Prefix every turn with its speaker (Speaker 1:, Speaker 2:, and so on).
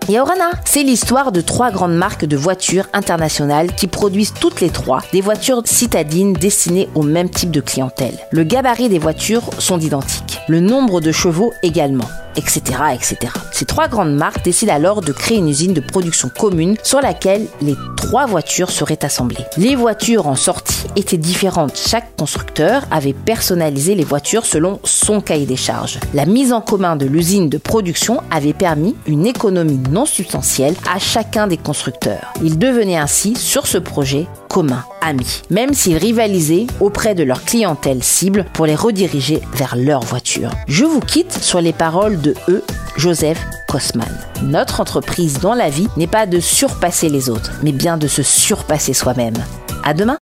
Speaker 1: Yaorana, c'est l'histoire de 3 grandes marques de voitures internationales qui produisent toutes les 3 des voitures citadines destinées au même type de clientèle. Le gabarit des voitures sont identiques, le nombre de chevaux également, etc., etc. Ces 3 grandes marques décident alors de créer une usine de production commune sur laquelle les 3 voitures seraient assemblées. Les voitures en sortie étaient différentes. Chaque constructeur avait personnalisé les voitures selon son cahier des charges. La mise en commun de l'usine de production avait permis une économie non substantielle à chacun des constructeurs. Ils devenaient ainsi, sur ce projet, communs, amis, même s'ils rivalisaient auprès de leur clientèle cible pour les rediriger vers leur voiture. Je vous quitte sur les paroles de Joseph Kosman. Notre entreprise dans la vie n'est pas de surpasser les autres, mais bien de se surpasser soi-même. À demain!